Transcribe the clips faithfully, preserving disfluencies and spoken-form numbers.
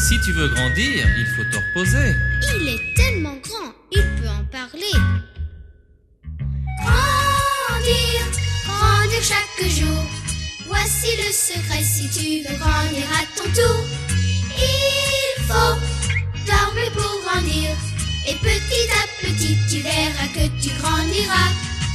Si tu veux grandir, il faut te reposer. Il est tellement grand, il peut en parler. Grandir, grandir chaque jour. Voici le secret si tu veux grandir à ton tour. Il faut dormir pour grandir. Et petit à petit tu verras que tu grandiras.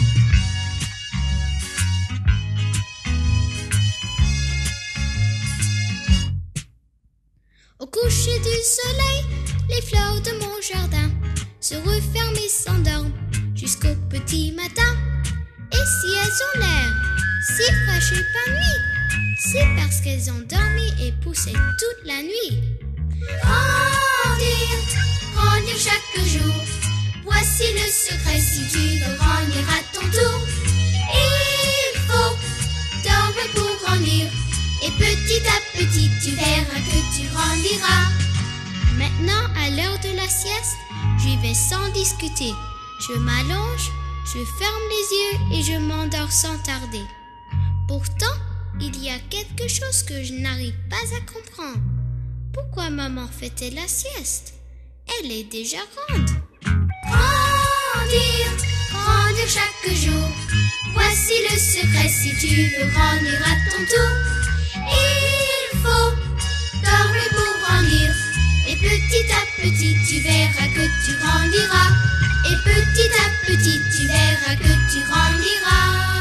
Au coucher du soleil, les fleurs de mon jardin se referment et s'endorment jusqu'au petit matin. Et si elles ont l'air si fraîches et épanouies, c'est parce qu'elles ont dormi et poussé toute la nuit. Grandir, grandir chaque jour. Voici le secret si tu veux grandir à ton tour. Il faut dormir pour grandir. Et petit à petit tu verras que tu grandiras. Maintenant, à l'heure de la sieste, j'y vais sans discuter. Je m'allonge, je ferme les yeux et je m'endors sans tarder. Pourtant, il y a quelque chose que je n'arrive pas à comprendre. Pourquoi maman fait-elle la sieste? Elle est déjà grande. Grandir, grandir chaque jour. Voici le secret si tu veux grandir à ton tour. Il faut dormir pour grandir. Et petit à petit tu verras que tu grandiras. Et petit à petit tu verras que tu grandiras.